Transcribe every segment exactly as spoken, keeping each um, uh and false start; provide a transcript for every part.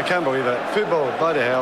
can't believe it. Football, bloody hell.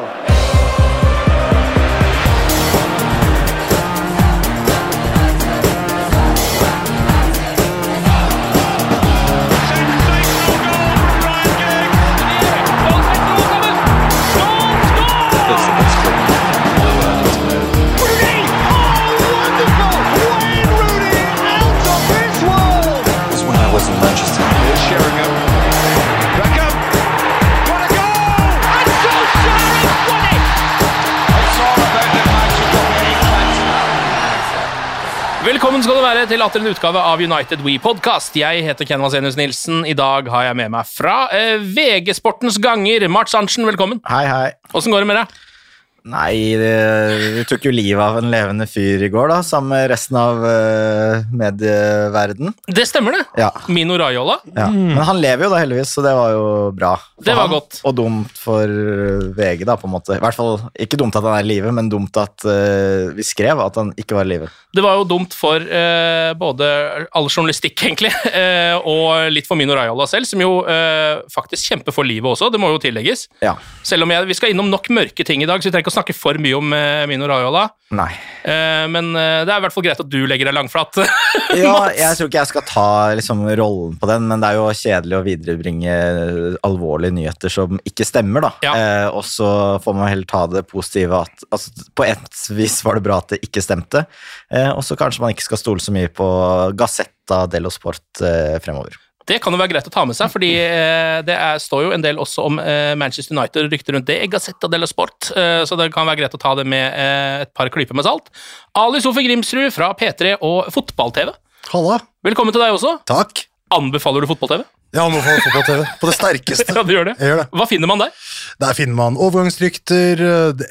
Velkommen skal du være til atter en utgave av United We Podcast. Jeg heter Ken Vasenius Nilsen. I dag har jeg med meg fra eh, V G-sportens ganger. Mats Arntzen, velkommen. Hei, hei. Hvordan går det med deg? Nei, det, vi tok jo livet av en levende fyr i går da, sammen med resten av uh, medieverden. Det stemmer det. Ja. Mino Raiola. Ja. Mm. Men han lever jo da heldigvis, så det var jo bra. Det var han, godt. Og dumt for V G da, på en måte. I hvert fall ikke dumt at han er i live, men dumt at uh, vi skrev at han ikke var i live. Det var jo dumt for uh, både all journalistikk, egentlig, uh, og litt for Mino Raiola selv, som jo uh, faktisk kjemper for livet også, det må jo tillegges. Ja. Selv om jeg, vi skal innom nok mørke ting i dag, så vi trenger ikke å snakke for mye om uh, Mino Raiola. Nei. Uh, men uh, det er i hvert fall greit at du legger deg langflatt. Ja, jeg tror ikke jeg skal ta liksom, rollen på den, men det er jo kjedelig å viderebringe alvorlige nyheter som ikke stemmer da. Ja. Uh, og så får man heller ta det positive at altså, på et vis var det bra at det ikke stemte, uh, og så kanskje man ikke skal stole så mye på Gazzetta dello Sport uh, fremover. Det kan jo være greit å ta med seg, fordi eh, det er, står jo en del også om eh, Manchester United og rykter rundt det i Gazzetta dello Sport, eh, så det kan være greit å ta det med eh, et par klyper med salt. Ali Sofie Grimsrud fra P tre og Fotball-T V. Halla. Velkommen til deg også. Takk. Anbefaler du Fotball-T V? Jeg anbefaler Fotball-T V på det sterkeste. Ja, du gjør det. Jeg gjør det. Hva finner man der? Der finner man overgangsrykter,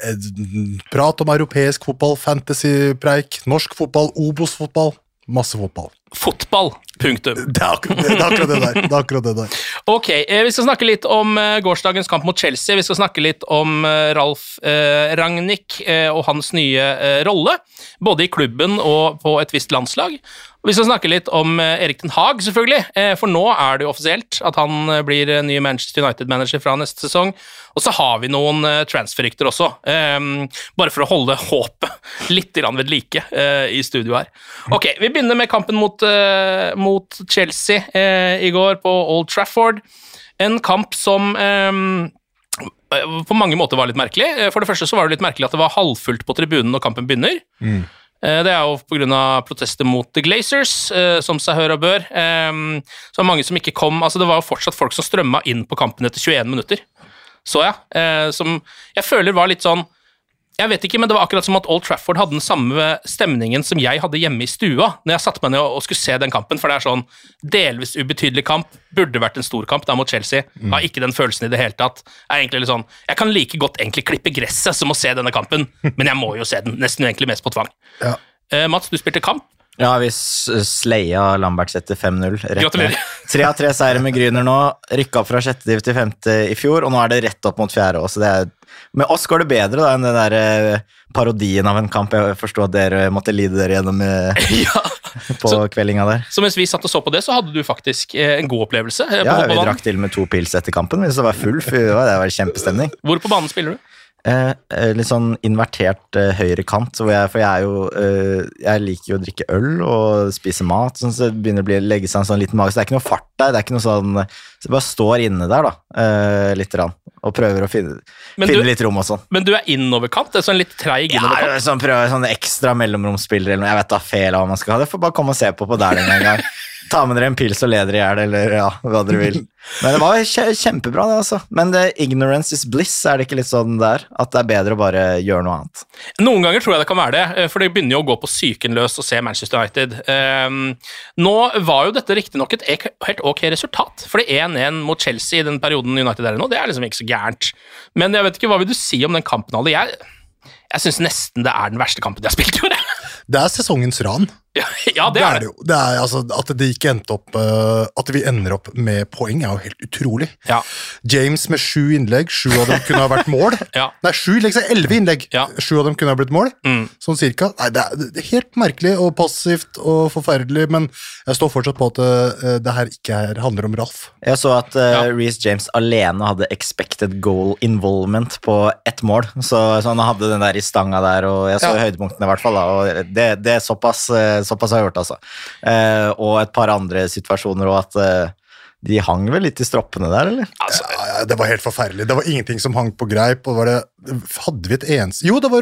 prat om europeisk fotball, fantasy-preik, norsk fotball, Obos-fotball, masse fotball. Fotball, punktum. Det er akkurat det, det, er akkurat det der. Det er akkurat det der. Ok, eh, vi skal snakke litt om eh, gårsdagens kamp mot Chelsea. Vi skal snakke litt om eh, Ralf eh, Rangnick eh, og hans nye eh, rolle, både i klubben og på et visst landslag. Vi skal snakke litt om eh, Erik Ten Hag, selvfølgelig, eh, for nå er det jo offisielt at han eh, blir eh, ny Manchester United-manager fra neste sesong. Og så har vi noen eh, transferrykter også, eh, bare for å holde håpet litt grann ved like eh, i studio her. Ok, vi begynner med kampen mot Uh, mot Chelsea uh, i går på Old Trafford. En kamp som um, på mange måter var litt merkelig. For det første så var det litt merkelig at det var halvfullt på tribunen når kampen begynner. Mm. Uh, det er jo på grunn av protester mot The Glazers, uh, som seg hør og bør. Um, så var mange som ikke kom, altså det var jo fortsatt folk som strømmet inn på kampen etter tjueen minutter. Så ja, uh, som jeg føler var litt sånn, jeg vet ikke, men det var akkurat som at Old Trafford hadde den samme stemningen som jeg hadde hjemme i stua, når jeg satt meg ned og skulle se den kampen, for det er sånn, delvis ubetydelig kamp, burde vært en stor kamp, da mot Chelsea, mm. har ikke den følelsen i det hele tatt, er egentlig litt sånn, jeg kan like godt egentlig klippe gresset som å se denne kampen, men jeg må jo se den, nesten egentlig mest på tvang. Ja. Uh, Mats, du spilte kamp? Ja, vi sleia Lamberts etter fem null. Gratulerer. Tre av tre seier med Gryner nå, rykket opp fra sjette div til femte i fjor, og nå er det rett opp mot fjerde også, det er med oss går det bedre da enn den der parodien av en kamp. Jeg forstod at dere måtte lide dere gjennom ja. på så, kveldinga der. Så mens vi satt og så på det, så hadde du faktisk en god opplevelse? Ja, vi drakk til med to pils etter kampen, hvis det var full, for det var kjempestemning. Hvor på banen spiller du? Eh, litt sånn invertert eh, høyre kant, hvor jeg, for jeg er jo eh, jeg liker jo å drikke øl og spise mat, sånn, så det begynner å bli, legge seg en sånn liten mage, så det er ikke noe fart der, det er ikke noe sånn, så jeg bare står inne der da, eh, litt rann, og prøver å finne, finne du, litt rom og sånn. Men du er innoverkant, det er sånn litt treig innoverkant? Ja, sånn, prøver sånn ekstra mellomromspiller, eller noe, jeg vet da fel av hva man skal ha, det får bare komme og se på på der den gang. Ta med dere en pils og leder i hjel, eller ja, hva dere vil. Men det var kjempebra det, altså. Men det, ignorance is bliss, er det ikke litt sånn der? At det er bedre å bare gjøre noe annet? Noen ganger tror jeg det kan være det, for det begynner jo å gå på psyken løs og se Manchester United. Um, nå var jo dette riktig nok et helt ok resultat, for det er én-én mot Chelsea i den perioden United er i nå, det er liksom ikke så gærent. Men jeg vet ikke, hva vil du si om den kampen, Ali? Jeg, jeg synes nesten det er den verste kampen de har spilt i år. Det er sesongens ran. Ja, ja, det er det. jo. Det er altså, at det ikke endte opp uh, At vi ender opp med poeng er jo helt utrolig. Ja. James med sju innlegg, sju av dem kunne ha vært mål. Ja. Nei, sju innlegg, så elleve innlegg. Ja. Sju av dem kunne ha blitt mål. Mm. Sånn cirka. Nei, det er, det er helt merkelig og passivt og forferdelig, men jeg står fortsatt på at uh, det her ikke er, handler om Ralf. Jeg så at uh, Ja. Reece James alene hadde expected goal involvement på ett mål, så, så han hadde den der i stanga der, og jeg så Ja. høydepunktene i hvert fall, da, og det, det er såpass, uh, såpass har jeg hørt, altså. Uh, og et par andre situasjoner, og at uh, de hang vel litt i stroppene der, eller? Altså, Ja, ja, det var helt forferdelig. Det var ingenting som hang på greip. Og var det, hadde vi et eneste Jo, det var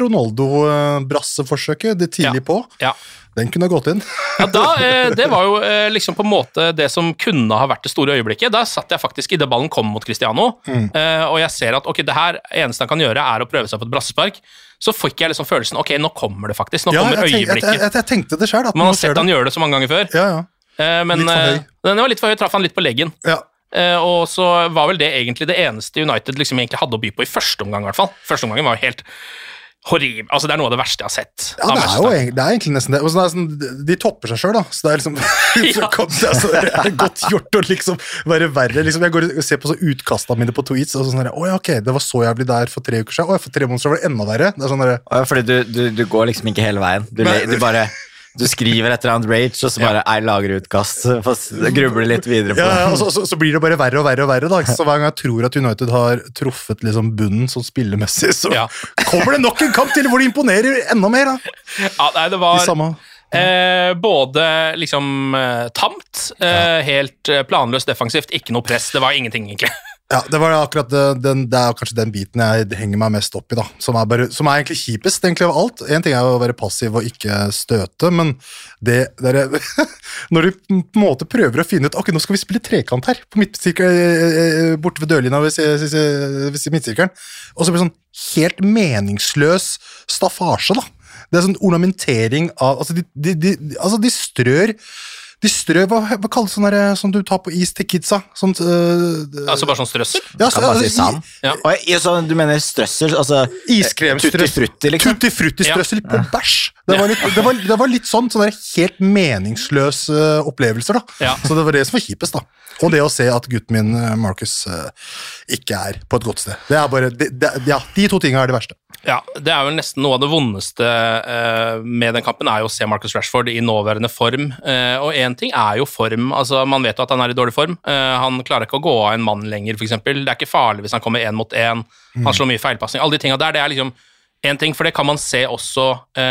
Ronaldo-brasseforsøket, det tidlig Ja. på. ja. Den kunne ha gått inn. Ja, da, eh, det var jo eh, liksom på en måte det som kunne ha vært det store øyeblikket. Da satt jeg faktisk i det ballen kom mot Cristiano, Mm. eh, og jeg ser at ok, det her eneste han kan gjøre er å prøve seg på et brassespark. Så fikk jeg liksom følelsen, ok, nå kommer det faktisk, nå Ja, kommer jeg, tenk, jeg, øyeblikket. jeg, jeg tenkte det selv. At Man nå har skjer sett han det. gjøre det så mange ganger før, Ja, ja. eh, men Litt for høy. eh, den var litt for høy, traff han litt på leggen. ja. Eh, og så var vel det egentlig det eneste United liksom egentlig hadde å by på i første omgang, i hvert fall. Første omgangen var jo helt horribel. Altså, det er noe av det verste jeg har sett. Ja, av det er Manchester jo United. egentlig, det er egentlig nesten det. Og så det er sånn, de topper seg selv da, så det er liksom Ja. det er så det er godt gjort å liksom være verre. Liksom, jeg går og ser på så utkastene mine på tweets, og sånn der, åja, ok, det var så jævlig der for tre uker siden, åja, for tre måneder siden var det enda verre. Det er sånn der, Uh, fordi du, du, du går liksom ikke hele veien. Du, Nei. du bare... Du skriver et eller annet rage, og så bare jeg lager utkast, for grubler litt videre på ja, ja, og det. så, så, så blir det bare verre og verre og verre da. Så hver gang jeg tror at United har truffet liksom bunnen sånn spillemessig, så Ja. kommer det nok en kamp til hvor de imponerer enda mer da. Ja, nei, det I var samme... eh, både liksom eh, tamt, eh, helt eh, planløst defensivt, ikke noe press, det var ingenting egentlig. Ja, det var akkurat det, den, det er kanskje den biten jeg henger meg mest opp i da, som er, bare, som er egentlig kjipest egentlig av alt. En ting er jo å være passiv og ikke støte, men det, det er, når du på en måte prøver å finne ut, ok, nå skal vi spille trekant her, på midtsirkelen, borte ved dørlinja ved, ved, ved, ved midtsirkelen, og så blir det sånn helt meningsløs staffasje da. Det er sånn ornamentering av, altså de, de, de, altså de strør, de strør, hva, hva kalles sånn der, som du tar på is til kidsa? Sånn, øh, Altså bare sånn strøssel. ja, Kan bare si altså, sand. Ja. Og jeg, så, du mener strøssel, altså Iskremstrøssel. tutti frutti, liksom? Tutti frutti-strøssel på bæsj. Det var, litt, det, var, det var litt sånn, sånn der helt meningsløse uh, opplevelser da. Ja. Så det var det som var kjipest da. Og det å se at gutten min, uh, Marcus, uh, ikke er på et godt sted. Det er bare, det, det, ja, de to tingene er det verste. Ja, det er vel nesten noe av det vondeste eh, med den kampen er jo å se Marcus Rashford i nåværende form, eh, og en ting er jo form, altså man vet jo at han er i dårlig form, eh, han klarer ikke å gå av en mann lenger for eksempel, det er ikke farlig hvis han kommer en mot en, han slår mye feilpassing, alle de tingene der, det er liksom en ting, for det kan man se også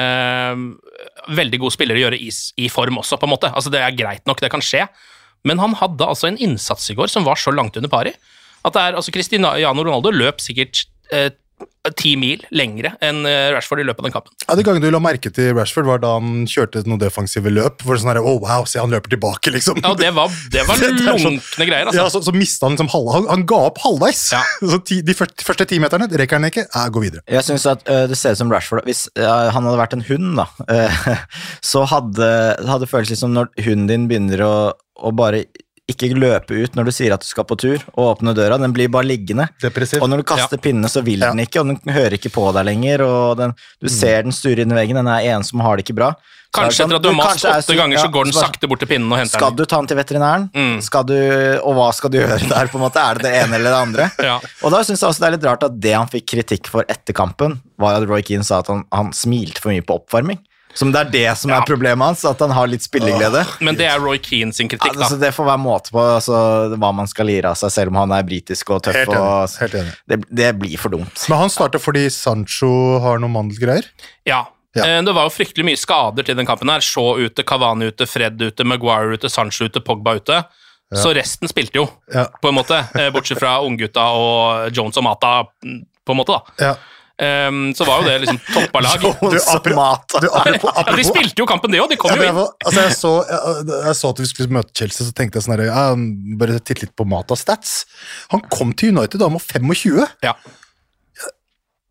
eh, veldig gode spillere gjøre i, i form også på en måte, altså det er greit nok, det kan skje, men han hadde altså en innsats i går som var så langt under pari, at det er, altså Cristiano Ronaldo løp sikkert eh, ti mil lengre enn Rashford i løpet av den kampen. Ja, det gangen du la merke til Rashford var da han kjørte noen defensive løp, for sånn her, oh wow, se han løper tilbake liksom. Ja, det var, det var Det er sånn- lunkne greier, altså. Ja, så, så mistet han liksom halv, han, han ga opp halvveis. Ja. Så ti, de første, første ti meterne rekker han ikke, ja, gå videre. Jeg synes at uh, det ser ut som Rashford, hvis uh, han hadde vært en hund da, uh, så hadde det føles liksom når hunden din begynner å, å bare ikke løpe ut når du sier at du skal på tur og åpne døra, den blir bare liggende. Depressiv. Og når du kaster Ja. pinnene, så vil den Ja. ikke, og den hører ikke på deg lenger, og den, du ser den sture inn i veggen, den er ensom og har det ikke bra. Så er det Kanskje sånn, etter at du har mast kanskje er åtte så- ganger, så ja, går den bare- sakte bort til pinnen og henter Skal den. du ta den til veterinæren? Mm. Skal du, og hva skal du gjøre der, på en måte? Er det det ene eller det andre? Ja. Og da synes jeg også det er litt rart at det han fikk kritikk for etter kampen, var at Roy Keane sa at han, han smilte for mye på oppvarming. Som det er det som Ja. er problemet hans, at han har litt spilleglede. Men det er Roy Keane sin Ja, kritikk, altså, da. det får være måte på altså, hva man skal lire av seg, selv om han er britisk og tøff. Helt enig, Og, helt enig. det, det blir for dumt. Men han startet fordi Sancho har noen mandelgreier. Ja. Ja. Eh, Det var jo fryktelig mye skader til den kampen her. Shaw ute, Cavani ute, Fred ute, Maguire ute, Sancho ute, Pogba ute. Så resten spilte jo, Ja. på en måte. eh, Bortsett fra unggutta og Jones og Mata, på en måte, da. Ja. Um, så var jo det liksom toppa lag. Du, apro- Mata. du, apropos, Ja, de apropos, spilte jo kampen, det òg. De kom Ja, men jo jeg, inn. var, altså jeg, så, jeg, jeg så at vi skulle møte Chelsea, så tenkte jeg sånn her, ja, bare titte litt på Mata stats. Han kom til United da han var tjuefem. Ja.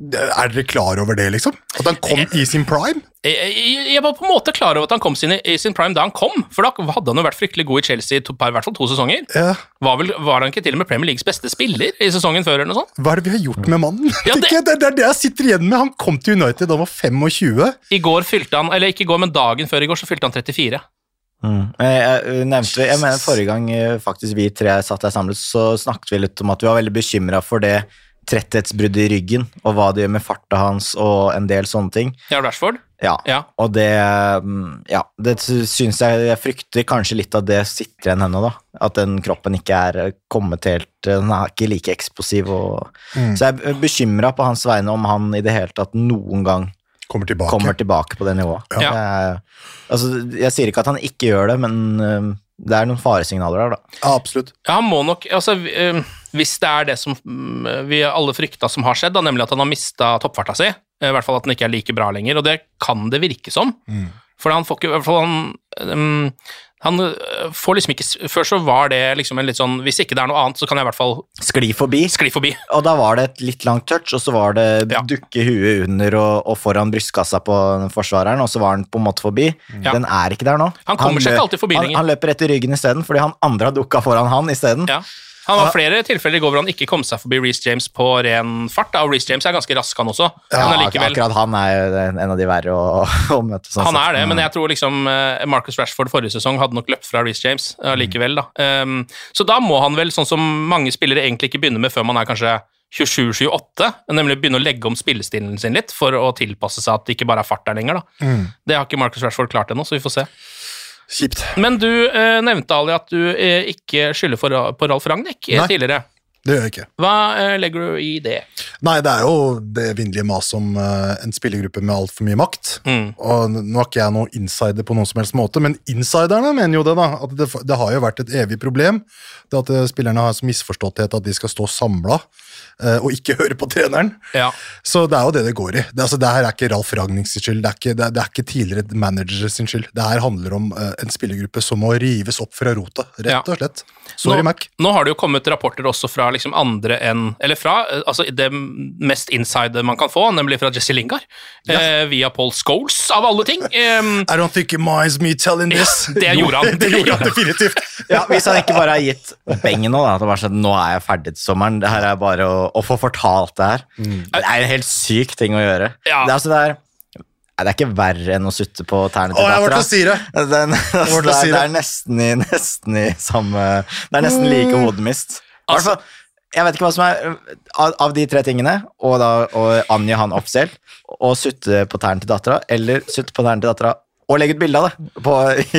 Er dere klar over det, liksom? At han kom i sin prime? Jeg, jeg, jeg var på en måte klar over at han kom sin, i sin prime da han kom, for da hadde han jo vært fryktelig god i Chelsea i to, i hvert fall to sesonger. Ja. Var, vel, var han ikke til og med Premier Leagues beste spiller i sesongen før, eller noe sånt? Hva er det vi har gjort med mannen? Ja, det... det, det er det jeg sitter igjen med. Han kom til United da han var femogtjue. I går fylte han, eller ikke i går, men dagen før i går, så fylte han trettifire. Mm. Jeg, jeg, nevnte, jeg mener forrige gang faktisk vi tre satt der samlet, så snakket vi litt om at vi var veldig bekymret for det tretthetsbrudd i ryggen, og hva det gjør med farta hans, og en del sånne ting. Ja, Rashford? Ja, ja. Og det, ja, det synes jeg, jeg frykter kanskje litt at det sitter igjen henne da, at den kroppen ikke er kommet helt, den er ikke like eksplosiv, og, mm. så jeg er bekymret på hans vegne om han i det hele tatt noen gang kommer tilbake, kommer tilbake på det nivået. Ja. Jeg, altså, jeg sier ikke at han ikke gjør det, men uh, det er noen faresignaler der da. Ja, absolutt. Ja, han må nok, altså, uh, hvis det er det som vi alle frykta som har skjedd, da, nemlig at han har mistet toppfarta si, i hvert fall at den ikke er like bra lenger, og det kan det virke som, mm. for han får ikke, i hvert fall han, um, han får liksom ikke, før så var det liksom en litt sånn, hvis ikke det er noe annet, så kan jeg i hvert fall skli forbi, skli forbi. Og da var det et litt langt touch, og så var det ja. dukke huet under og, og foran brystkassa på forsvareren, og så var han på en måte forbi. Ja. Den er ikke der nå. Han kommer han seg ikke alltid forbi han, lenger. Han løper rett i ryggen i stedet, fordi han andre har dukket foran han i stedet. Ja. Han var flere tilfeller i går hvor han ikke kom seg forbi Reece James på ren fart, og Reece James er ganske rask han også. Ja, men likevel, akkurat han er jo en av de verre å, å møte. Sånn han er det, men jeg tror liksom Marcus Rashford forrige sesong hadde nok løpt fra Reece James uh, likevel da. Um, så da må han vel, sånn som mange spillere egentlig ikke begynner med før man er kanskje tjuesju tjueåtte, nemlig begynne å legge om spillestilen sin litt for å tilpasse seg at det ikke bare er fart der lenger da. Mm. Det har ikke Marcus Rashford klart ennå, så vi får se. Kjipt. Men du eh, nevnte, Ali, at du eh, ikke skylder for, på Ralf Rangnick eh, tidligere. Det gjør jeg ikke. Hva eh, legger du i det? Nei, det er jo det vindelige mas om uh, en spillergruppe med alt for mye makt. Mm. Og nå er ikke jeg noen insider på noen som helst måte, men insiderne mener jo det da, at det, det har jo vært et evig problem, det at uh, spillerne har så misforståtthet at de skal stå samlet, uh, og ikke høre på treneren. Ja. Så det er jo det det går i. Det, altså, det her er ikke Ralf Rangnicks skyld, det er ikke, det, det er ikke tidligere manager sin skyld. Det her handler om uh, en spillergruppe som må rives opp fra rota, rett og slett. Sorry, nå, Mac. Nå har det jo kommet rapporter også fra liksom andre enn, eller fra altså det mest inside man kan få, nemlig fra Jesse Lingard, ja. eh, via Paul Scholes, av alle ting. Um, I don't think it minds me telling this. Det gjorde han. Det gjorde han definitivt. Ja, hvis han ikke bare har gitt bengen nå, da, at det var sånn, nå er jeg ferdig til sommeren, det her er bare å, å få fortalt det her. Mm. Det er en helt syk ting å gjøre. Ja. Det er altså det er Det er ikke verre enn å sutte på tærne til dattera. Å, jeg var til å si det. Den, altså, det, er, det er nesten i, nesten i samme... Det er nesten like hodemist. Altså, jeg vet ikke hva som er... Av, av de tre tingene, og da og Anja han offisielt, og sutte på tærne til dattera, eller sutte på tærne til dattera, og legge ut bilde av det på,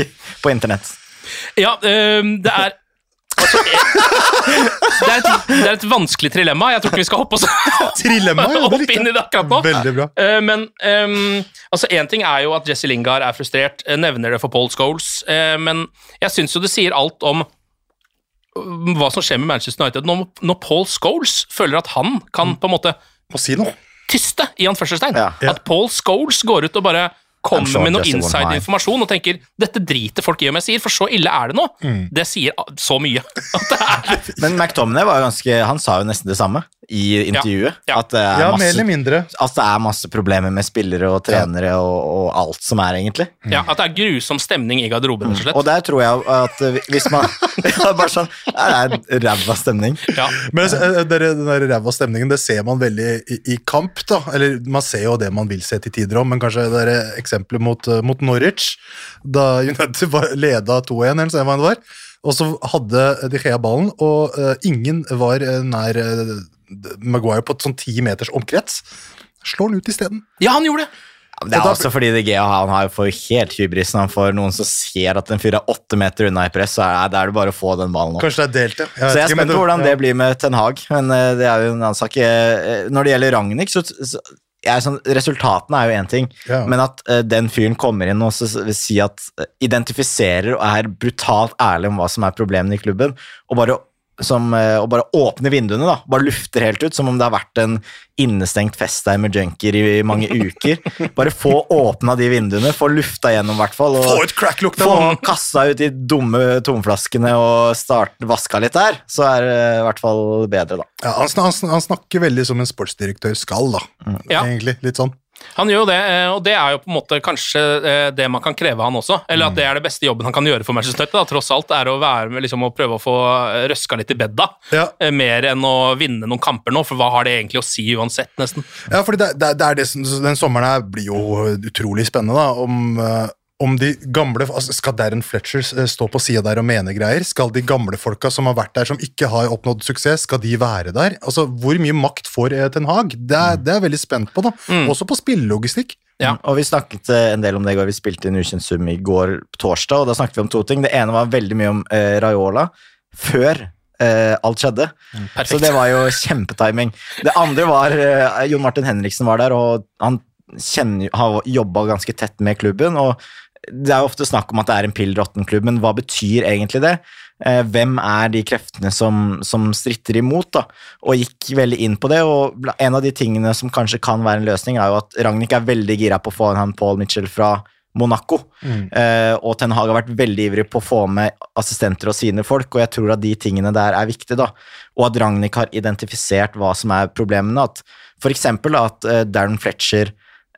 på internett. Ja, øh, det er... Altså, det, er et, det er et vanskelig trilemma. Jeg tror ikke vi skal hoppe, oss, trilemma, ja, hoppe inn i det akkurat nå. Veldig bra. Uh, men um, altså, en ting er jo at Jesse Lingard er frustrert, uh, nevner det for Paul Scholes, uh, men jeg synes jo det sier alt om uh, hva som skjer med Manchester United når, når Paul Scholes føler at han kan på en måte Må si noe. tyste i anførselstegn. Ja. At Paul Scholes går ut og bare kommer med noe inside-informasjon og tenker, dette driter folk i om jeg sier, for så ille er det nå. Mm. Det sier så mye. At det er. Men McTominay var jo ganske, han sa jo nesten det samme i intervjuet. Ja, ja. At det er ja, masse, mer eller mindre. At det er masse problemer med spillere og trenere ja. og, og alt som er egentlig. Ja, at det er grusom stemning i garderoben, rett og slett. Og der tror jeg at hvis man, ja, bare sånn, det er ræva stemning. Ja. Men den der ræva stemningen, det ser man veldig i, i kamp da, eller man ser jo det man vil se til tider om, men kanskje det der eksempelet mot, mot Norwich, da United var leda to en, eller så hva det var, og så hadde De Gea ballen, og uh, ingen var uh, nær uh, Maguire på et sånn ti meters omkrets. Slår han ut i stedet. Ja, han gjorde det. Ja, det er også fordi De Gea han har jo for helt hybris når han får noen som ser at den fyrer er åtte meter unna i press, så er det, er det bare å få den ballen opp. Kanskje det er delt, ja. Jeg så jeg er spent på hvordan ja. det blir med Ten Hag, men uh, det er jo en annen sak. Uh, når det gjelder Rangnick, så... så jeg er sånn, resultatene er jo en ting, ja. men at uh, den fyren kommer inn og så, vil si at uh, identifiserer og er brutalt ærlig om hva som er problemene i klubben, og bare som, og bare åpner vinduene da, bare lufter helt ut, som om det har vært en innestengt fest der med junkier i mange uker. Bare få åpna de vinduene, få lufta gjennom i hvert fall, og få et crack-lukt, få kassa ut de dumme tomflaskene og starte vaska litt der, så er det i hvert fall bedre da. Ja, han, snak, han snakker veldig som en sportsdirektør skal da, mm. ja. egentlig, litt sånn. Han gjør jo det, og det er jo på en måte kanskje det man kan kreve han også, eller at det er det beste jobben han kan gjøre for Manchester United, da, tross alt er å være med liksom, å prøve å få røska litt i bedda, ja. mer enn å vinne noen kamper nå, for hva har det egentlig å si uansett nesten? Ja, for det, det, det er det som, den sommeren her blir jo utrolig spennende da, om... Om de gamle, altså skal Darren Fletcher stå på siden der og mene greier? Skal de gamle folka som har vært der, som ikke har oppnådd suksess, skal de være der? Altså, hvor mye makt får Ten Hag? Det er, det er jeg veldig spent på da. Mm. Også på spillelogistikk. Ja, og vi snakket en del om det i går. Vi spilte inn Ukjent Sum i går på torsdag, og da snakket vi om to ting. Det ene var veldig mye om eh, Raiola, før eh, alt skjedde. Mm, så det var jo kjempetiming. Det andre var, eh, Jon Martin Henriksen var der, og han kjenner, har jobbet ganske tett med klubben, og det er jo ofte snakk om at det er en pillrotten klubb, men hva betyr egentlig det? Eh, hvem er de kreftene som, som stritter imot da? Og gikk veldig inn på det, og en av de tingene som kanskje kan være en løsning er jo at Rangnick er veldig gira på å få han Paul Mitchell fra Monaco, mm. eh, og Ten Hag har vært veldig ivrig på å få med assistenter og sine folk, og jeg tror at de tingene der er viktige da, og at Rangnick har identifisert hva som er problemene, at for eksempel at eh, Darren Fletcher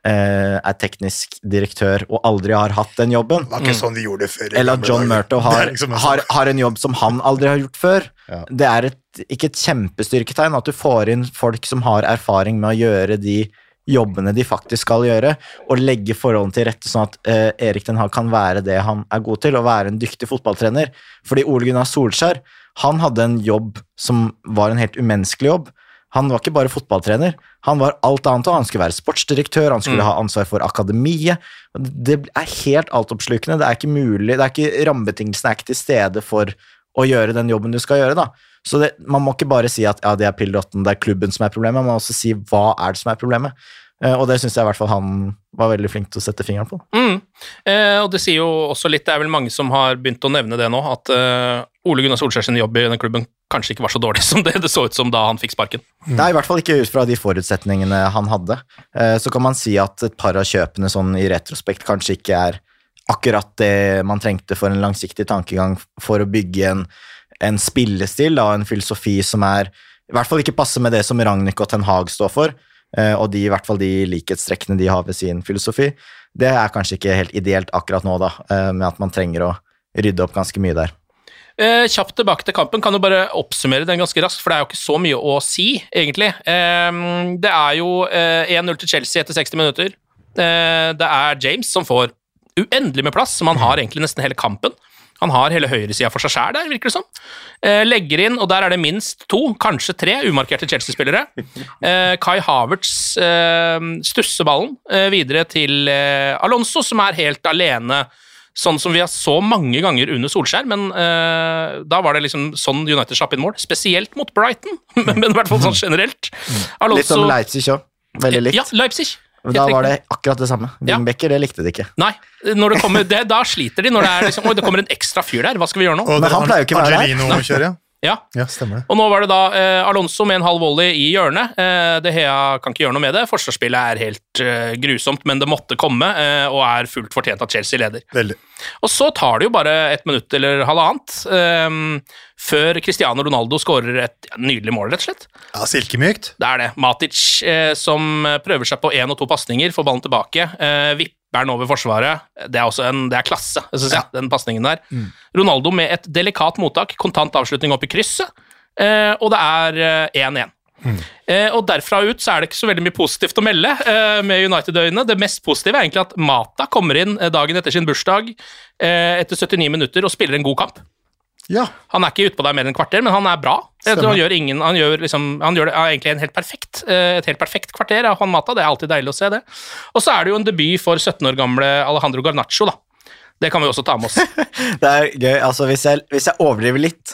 er teknisk direktør og aldri har hatt den jobben. Det var ikke sånn vi gjorde det før. Eller at John Murtough har, liksom har, har en jobb som han aldri har gjort før. Ja. Det er et, ikke et kjempestyrketegn at du får inn folk som har erfaring med å gjøre de jobbene de faktisk skal gjøre, og legge forholdene til rette sånn at eh, Erik Ten Hag kan være det han er god til, og være en dyktig fotballtrener. Fordi Ole Gunnar Solskjær, han hadde en jobb som var en helt umenneskelig jobb. Han var ikke bare fotballtrener, han var alt annet, og han skulle være sportsdirektør, han skulle mm. ha ansvar for akademiet. Det er helt altoppslukende, det er ikke mulig, det er ikke, rammebetingelsene er ikke til stede for å gjøre den jobben du skal gjøre da. Så det, man må ikke bare si at ja, det er pillrotten, det er klubben som er problemet, man må også si hva er det som er problemet. Og det synes jeg i hvert fall han var veldig flink til å sette fingeren på. Mm. Eh, og det sier jo også litt, det er vel mange som har begynt å nevne det nå, at uh, Ole Gunnar Solskjær sin jobb i denne klubben kanskje ikke var så dårlig som det det så ut som da han fikk sparken. Mm. Nei, i hvert fall ikke ut fra de forutsetningene han hadde. Eh, så kan man si at et par av kjøpene sånn i retrospekt kanskje ikke er akkurat det man trengte for en langsiktig tankegang for å bygge en, en spillestil, da, en filosofi som er, i hvert fall ikke passer med det som Rangnick og Ten Hag står for, og de, i hvert fall de likhetstrekkene de har ved sin filosofi, det er kanskje ikke helt ideelt akkurat nå da, med at man trenger å rydde opp ganske mye der. Eh, kjapt tilbake til kampen, kan du bare oppsummere den ganske raskt, for det er jo ikke så mye å si, egentlig. Eh, det er jo eh, én null til Chelsea etter seksti minutter. Eh, det er James som får uendelig med plass, som han har egentlig nesten hele kampen. Han har hele høyresiden for seg selv der, virker det som. Eh, legger inn, og der er det minst to, kanskje tre, umarkerte Chelsea-spillere. Eh, Kai Havertz eh, stusser ballen eh, videre til eh, Alonso, som er helt alene, sånn som vi har så mange ganger under Solskjær, men eh, da var det liksom sånn United slapp inn mål, spesielt mot Brighton, men i hvert fall sånn generelt. Alonso, litt som Leipzig også, veldig likt. Ja, Leipzig. Da var det akkurat det samme. Wingbecker, ja. Det likte de ikke. Nei, når det kommer, det, da sliter de når det er liksom, oi, det kommer en ekstra fyr der, hva skal vi gjøre nå? Og men han pleier jo ikke å være der. Kjører, ja. Ja. Ja, stemmer det. Og nå var det da eh, Alonso med en halv volley i hjørnet. Eh, De Gea kan ikke gjøre noe med det. Forsvarsspillet er helt eh, grusomt, men det måtte komme, eh, og er fullt fortjent at Chelsea leder. Veldig. Og så tar det jo bare et minutt eller halvannet eh, før Cristiano Ronaldo skårer et ja, nydelig mål, rett og slett. Ja, silkemykt. Det er det. Matic eh, som prøver seg på en og to pasninger, får ballen tilbake, eh, vipper den over forsvaret. Det er også en, det er klasse, synes jeg, ja. Den pasningen der. Mm. Ronaldo med et delikat mottak, kontant avslutning opp i krysset, eh, og det er én én. Mm. Eh, og derfra ut så er det ikke så veldig mye positivt å melde eh, med United-øyne. Det mest positive er egentlig at Mata kommer inn dagen etter sin bursdag eh, etter syttini minutter og spiller en god kamp. Ja. Han er ikke ute på deg mer enn en kvarter, men han er bra. Han gjør, ingen, han gjør, liksom, han gjør det egentlig en helt perfekt, et helt perfekt kvarter av Juan Mata. Det er alltid deilig å se det. Og så er det jo en debut for sytten år gamle Alejandro Garnacho, da. Det kan vi også ta med oss. Det er gøy, altså hvis jeg, hvis jeg overdriver litt,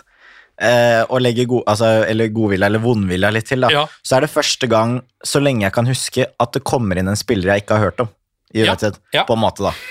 eh, og legger god, altså, eller godvilja eller vondvilja litt til, da, ja. Så er det første gang, så lenge jeg kan huske, at det kommer inn en spiller jeg ikke har hørt om i United, ja, ja. på en måte da.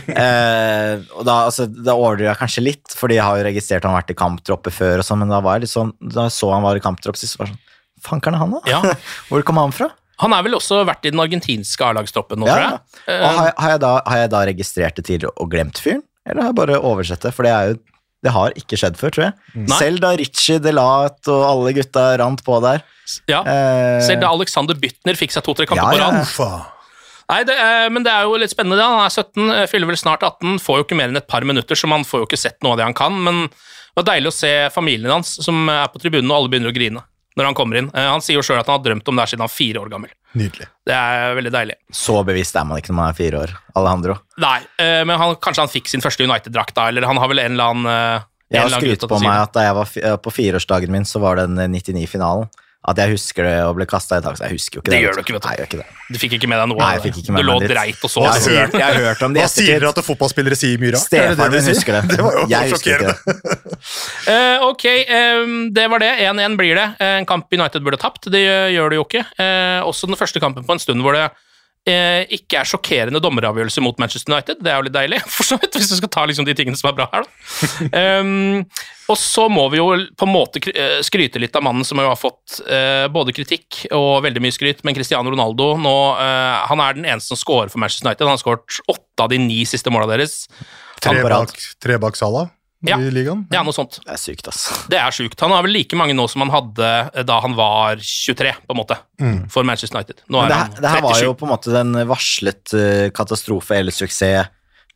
eh, og da, altså, da overdriver jeg kanskje litt, fordi jeg har jo registrert han har vært i kamptroppet før og sånn, men da var jeg litt sånn, da jeg så han var i kamptropp sist, var sånn, fankeren er han da? Ja. Hvor kom han fra? Han er vel også vært i den argentinske A-lagstroppen nå, Ja, tror jeg. og har, har, jeg da, har jeg da registrert det tidligere og glemt fyren? Eller har jeg bare oversett det? For det er jo det har ikke skjedd før, tror jeg. Nei. Selv da Richie, Delat og alle gutta rant på der. Ja, eh, selv da Alexander Bytner fikk seg to-tre kamper Ja, på ja. rad. Uffa. Nei, det er, men det er jo litt spennende, da. Han er sytten, fyller vel snart atten, får jo ikke mer enn et par minutter, så man får jo ikke sett noe av det han kan, men det var deilig å se familien hans, som er på tribunen, og alle begynner å grine når han kommer inn. Han sier jo selv at han har drømt om det her siden han er fire år gammel. Nydelig. Det er veldig deilig. Så bevisst er man ikke når man er fire år, Alejandro. Nei, men han, kanskje han fikk sin første United-drakt da, eller han har vel en eller annen... Jeg har skrytt på meg at da jeg var fi- på fireårsdagen min, så var den nittini-finalen. At jeg husker det og ble kastet i tak, så jeg husker jo ikke det. Det gjør du ikke, vet du. Nei, jeg gjør ikke det. Du fikk ikke med deg noe Nei, av jeg det. fikk ikke med Du lå meg dritt. dreit og så. Jeg har hørt, jeg har hørt om det i Hva sier ettertid. dere at fotballspillere sier mye rart? Er Stefaren det det min de sier? husker det. Det var jo Jeg husker ikke sjokkerende. det. Eh, ok, eh, det var det. én én blir det. En kamp United burde tapt. Det gjør det jo ikke. Eh, også den første kampen på en stund hvor det eh, ikke er sjokkerende dommeravgjørelse mot Manchester United. Det er jo litt deilig, for så vidt, hvis du skal ta liksom de tingene som er bra her. Da. um, og så må vi jo på en måte skryte litt av mannen som jo har fått eh, både kritikk og veldig mye skryt, men Cristiano Ronaldo nå, eh, han er den eneste som scorer for Manchester United. Han har skåret åtte av de ni siste målene deres. Tre Han- bak, tre bak Salah Ja. i ligaen. Ja, noe sånt. Det er sykt, ass. Det er sjukt. Han har vel like mange nå som han hadde da han var tjuetre, på en måte, for Manchester United. Nå Men er det, han her- det her var jo trettisju. på en måte den varslet eh, katastrofe eller suksess,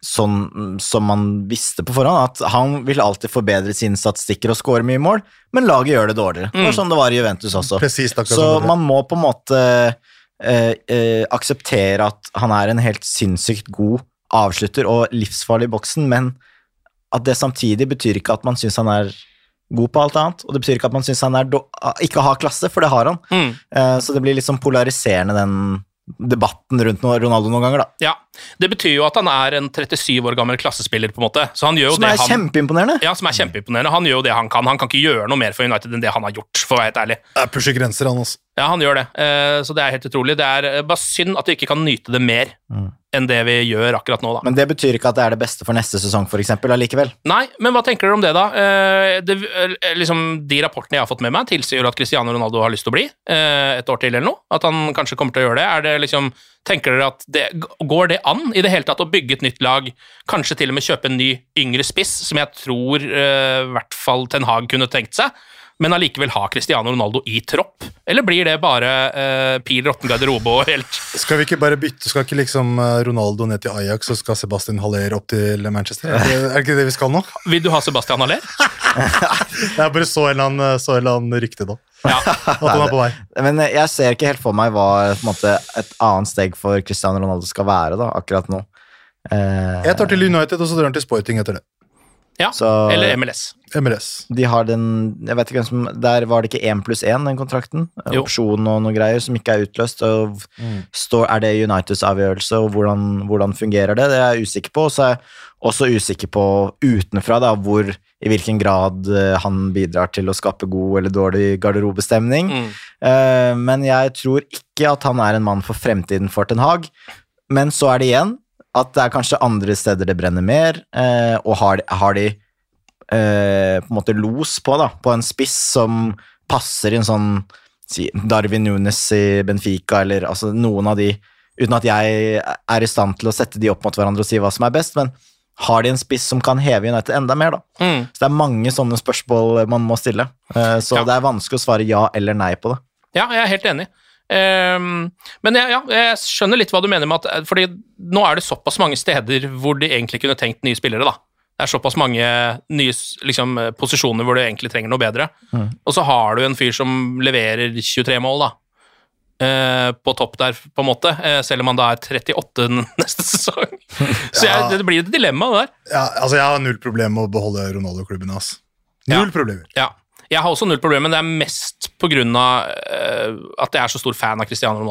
sånn som man visste på forhånd, at han vil alltid forbedre sine statistikker og score mye mål, men laget gjør det dårligere. Det var sånn det var i Juventus også. Precis, akkurat Så som det. man må på en måte eh, eh, akseptere at han er en helt sinnssykt god avslutter og livsfarlig i boksen, men at det samtidig betyr ikke at man synes han er god på alt annet, og det betyr ikke at man synes han er do- ikke har klasse, for det har han. Mm. Eh, så det blir litt sånn polariserende den debatten rundt no- Ronaldo noen ganger da. Ja, det betyr jo at han er en trettisju år gammel klassespiller, på en måte. Så han gjør jo Som det er han... kjempeimponerende. Ja, som er kjempeimponerende. Han gjør jo det han kan. Han kan ikke gjøre noe mer for United enn det han har gjort, for å være helt ærlig. Jeg pusher grenser, han også. Ja, han gjør det. Eh, Så det er helt utrolig. Det er eh, bare synd at vi ikke kan nyte det mer enn det vi gjør akkurat nå, da. Men det betyr ikke at det er det beste for neste sesong, for eksempel, allikevel. Nei, men hva tenker dere om det, da? Eh, Det, eh, liksom, de rapportene jeg har fått med meg, tilsier jo at Cristiano Ronaldo har lyst til å bli eh, et år til eller noe. At han kanskje kommer til å gjøre det. Er det liksom, tenker dere at det, går det an i det hele tatt å bygge et nytt lag, kanskje til og med kjøpe en ny yngre spiss, som jeg tror eh, i hvert fall Ten Hag kunne tenkt seg, men allikevel ha Cristiano Ronaldo i tropp? Eller blir det bare eh, pil, rotten garderobe og helt... Skal vi ikke bare bytte? Skal ikke liksom eh, Ronaldo ned til Ajax, så skal Sebastian Haller opp til Manchester? Er det, er det ikke det vi skal nå? Vil du ha Sebastian Haller? Jeg bare så en eller annen, så en eller annen rykte da. Ja. At han er på vei. Men jeg ser ikke helt for meg hva på en måte, et annet steg for Cristiano Ronaldo skal være da, akkurat nå. Eh, Jeg tar til United, og så drar han til Sporting etter det. Ja, Så- eller M L S. M L S. De har den, jeg vet ikke hvem som, der var det ikke én pluss én, den kontrakten. Jo. Opsjon og noe greier som ikke er utløst. Og står, er det Uniteds avgjørelse, og hvordan, hvordan fungerer det? Det er jeg usikker på. Og så er jeg også usikker på utenfra da, hvor, i hvilken grad eh, han bidrar til å skape god eller dårlig garderobestemning. Mm. Eh, men jeg tror ikke at han er en mann for fremtiden for Ten Hag. Men så er det igjen at det er kanskje andre steder det brenner mer, eh, og har de, har de eh, på en måte los på da, på en spiss som passer i en sånn si, Darwin Nunes i Benfica, eller altså noen av de, uten at jeg er i stand til å sette de opp mot hverandre og si hva som er best, men har de en spiss som kan heve United enda mer da? Mm. Så det er mange sånne spørsmål man må stille, eh, så Ja. det er vanskelig å svare ja eller nei på det. Ja, jeg er helt enig. Ehm, men jeg, ja, jeg skjønner litt hva du mener med at fordi nå er det såpass mange steder hvor de egentlig kunne tenkt nye spillere, da. Det er såpass mange nye liksom, posisjoner hvor du egentlig trenger noe bedre. Mm. Og så har du en fyr som leverer tjuetre mål, da. eh, På topp der, på en måte. eh, Selv om han da er trettiåtte neste sesong. Så jeg, Ja. det blir et dilemma der. Ja, altså jeg har null problem med å beholde Ronaldo-klubben hans. Null Ja. problemer. Ja. Jeg har også null problem, men det er mest på grunn av eh, at jeg er så stor fan av Cristiano Ronaldo. På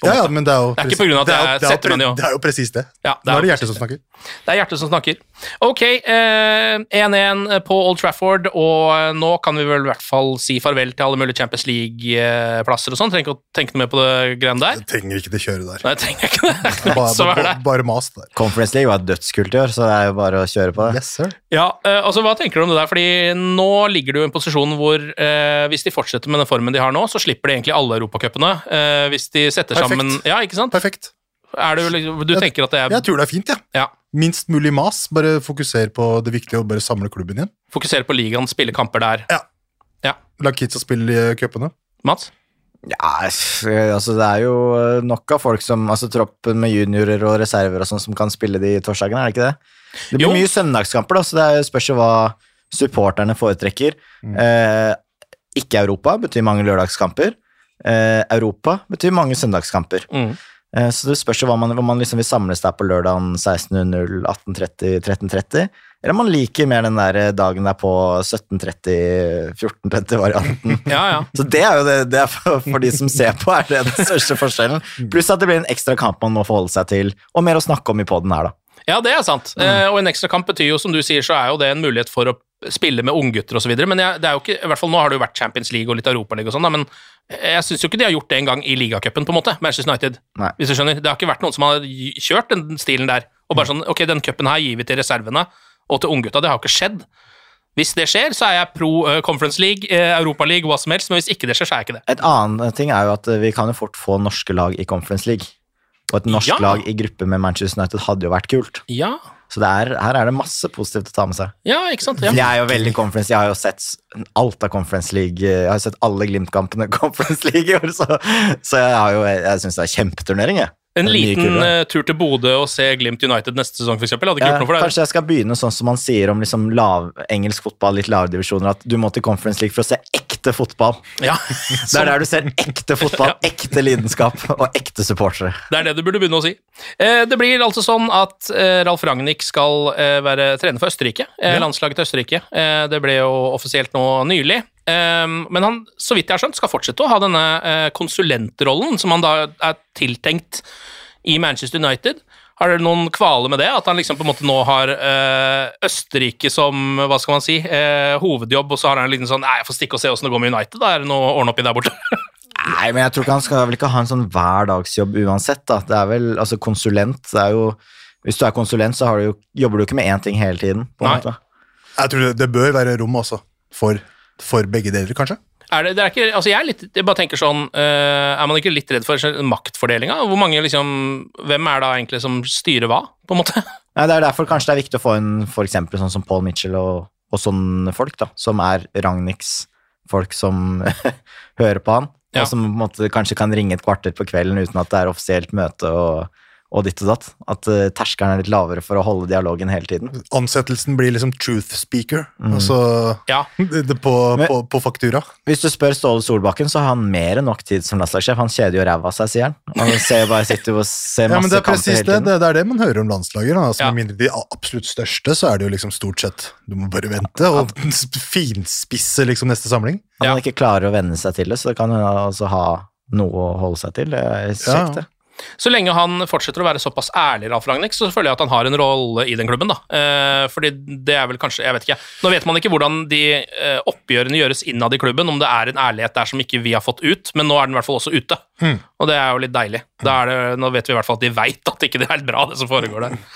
på en Ja, ja, måte. men det er jo Det er ikke på grunn av at det er jo- jeg det er jo setter meg ned og- pre- Det er jo presis det. Ja, Nå er det hjertet precis som snakker. Det er hjertet som snakker. Ok, eh, én én på Old Trafford, og nå kan vi vel i hvert fall si farvel til alle mulige Champions League-plasser og sånn. Trenger ikke å tenke noe mer på det greiene der. Jeg trenger ikke det kjøret der. Nei, jeg trenger ikke det. Bare, Så er bare, det. bare mas der. Conference League var dødskult i år, så det er jo bare å kjøre på det. Yes, sir. Ja, eh, altså hva tenker du om det der? Fordi nå ligger du i en posisjon hvor eh, hvis de fortsetter med den formen de har nå, så slipper de egentlig alle europacupene. Eh, hvis de setter Perfekt. sammen... Ja, ikke sant? Perfekt. Er du, liksom- du tenker at det er... Jeg tror det er fint, ja. Ja. Minst mulig mas. Bare fokuser på det viktige og bare samle klubben igjen. Fokusere på ligaen, spille kamper der. Ja. Ja. La kidsa spille i cupene. Mats? Ja, altså det er jo nok av folk som, altså troppen med juniorer og reserver og sånn som kan spille de torsdagene, er det ikke det? Det blir Jo. mye søndagskamper da, så det er- spørs jo hva supporterne foretrekker. Mm. Eh, ikke Europa betyr mange lørdagskamper. Eh, Europa betyr mange søndagskamper. Mm. Eh, så det spørs jo hva man, hvor man liksom vil samles der på lørdagen seksten hundre, atten tretti, tretten tretti, eller om man liker mer den der dagen der på sytten tretti, fjorten tretti-varianten. Ja, ja. Så det er jo det, det er for, for de som ser på, er det den største forskjellen. Pluss at det blir en ekstra kamp man må forholde seg til, og mer å snakke om i podden her, da. Ja, det er sant. Eh, og en ekstra kamp betyr jo, som du sier, så er jo det en mulighet for å spille med unggutter og så videre, men jeg, det er jo ikke, i hvert fall nå har det jo vært Champions League og litt Europaliga og sånn, da, men jeg synes jo ikke de har gjort det en gang i ligacupen, på en måte, Manchester United, Nei. hvis du skjønner. Det har ikke vært noen som har kjørt den stilen der, og bare sånn, ok, den cupen her gir vi til reservene, og til unggutta, det har jo ikke skjedd. Hvis det skjer, så er jeg pro uh, Conference League, uh, Europa League, hva som helst, men hvis ikke det skjer, så er jeg ikke det. Et annet ting er jo at vi kan jo fort få norske lag i Conference League. Og et norsk Ja. lag i gruppe med Manchester United hadde jo vært kult. Ja, Så det er, her er det masse positivt å ta med seg. ja, ikke sant? Ja. Jeg er jo veldig Conference, jeg har jo sett alt av Conference League, jeg har sett alle Glimt-kampene Conference League i år, så, så jeg, har jo, jeg synes det er kjempeturnering, jeg. En Det er mye liten kulere. uh, tur til Bodø og se Glimt United neste sesong, for eksempel, hadde ikke Ja, gjort noe for deg. kanskje jeg skal begynne sånn som man sier om liksom lav, engelsk fotball, litt lavere divisjoner, at du må til Conference League for å se ekte fotball. Ja, Det er der du ser ekte fotball, Ja. ekte lidenskap og ekte supportere. det er det du burde begynne å si. Eh, det blir altså sånn at eh, Ralf Rangnick skal eh, være trener for Østerrike, eh, Ja. landslaget til Østerrike. Eh, det ble jo offisielt nå nylig. Eh, men han, så vidt jeg har skjønt, skal fortsette å ha denne eh, konsulentrollen, som han da er tiltenkt i Manchester United. Har dere noen kvale med det? At han liksom på en måte nå har eh, Østerrike som, hva skal man si, eh, hovedjobb, og så har han en liten sånn, nei, jeg får stikke og se hvordan det går med United, da er det noe å ordne opp i der borte. Nei, men jeg tror ikke han skal vel ikke ha en sånn hverdagsjobb uansett, da. Det er vel, altså konsulent, det er jo, hvis du er konsulent, så har du jo, jobber du ikke med én ting hele tiden, på en Nei. måte. Jeg tror det, det bør være rom også, for, for begge deler, kanskje. Er det, det er ikke, altså jeg er litt, jeg bare tenker sånn, eh, er man ikke litt redd for maktfordelinga? Hvor mange liksom, hvem er da egentlig som styrer hva, på en måte? Nei, det er derfor kanskje det er viktig å få en, for eksempel sånn som Paul Mitchell og, og sånne folk, da, som er Ragnicks folk som hører på han, Ja. og som på en måte kanskje kan ringe et kvarter på kvelden uten at det er offisielt møte og, og ditt og datt. At uh, terskelen er litt lavere for å holde dialogen hele tiden. Ansettelsen blir liksom truth speaker, Mm. altså Ja, det, det på, Men- på, på faktura. Hvis du spør Ståle Solbakken, så har han mer enn nok tid som landslagssjef. Han kjeder jo ræva av seg, sier han. Han ser jo bare, sitter jo og ser Ja, men masse det er kamper presis hele det, tiden. det, det er det man hører om landslager. Da. Altså, Ja. Med mindre de absolutt største, så er det jo liksom stort sett du må bare vente og finspisse liksom neste samling. At Ja. han ikke klarer å venne seg til det, så kan han altså ha noe å holde seg til. Det er Ja. kjekt, det. så lenge han fortsetter å være såpass ærlig, Ralf Rangnick, så føler jeg at han har en rolle i den klubben, da. Eh, fordi det er vel kanskje, jeg vet ikke, nå vet man ikke hvordan de eh, oppgjørene gjøres innad i klubben, om det er en ærlighet der som ikke vi har fått ut, men nå er den i hvert fall også ute. Hmm. Og det er jo litt deilig. Da er det, nå vet vi i hvert fall at de vet at ikke det er helt bra, det som foregår der.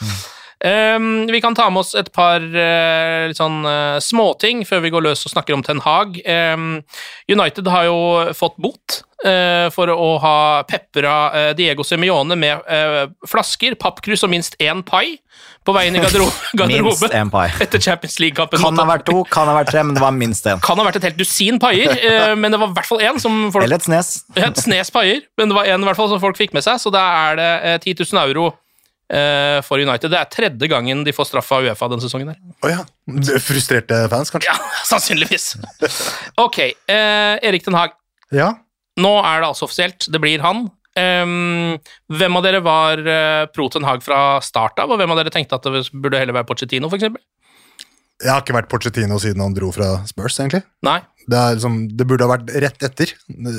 Um, vi kan ta med oss et par uh, litt sånn uh, småting før vi går løs og snakker om Ten Hag. Um, United har jo fått bot uh, for å ha pepra uh, Diego Simeone med uh, flasker, pappkrus og minst én pai på veien i garderobe, Minst garderoben en pai. etter Champions League-kampen. Kan ha vært to, kan ha vært tre, men det var minst en. Kan ha vært et helt dusin paier, uh, men det var i hvert fall én som folk, Eller et snes. et snes paier, men det var en i hvert fall som folk fikk med seg, så da er det uh, ti tusen euro uh, for United. Det er tredje gangen de får straff av UEFA denne sesongen her. Å ja. Frustrerte fans, kanskje? Ja, sannsynligvis. Ok, eh, Erik Ten Hag. Ja. Nå er det altså offisielt. Det blir han. Um, hvem av dere var uh, pro Ten Hag fra start av, og hvem av dere tenkte at det burde heller være Pochettino, for eksempel? Jeg har ikke vært Pochettino siden han dro fra Spurs, egentlig. Nei. Det, er liksom, det burde ha vært rett etter.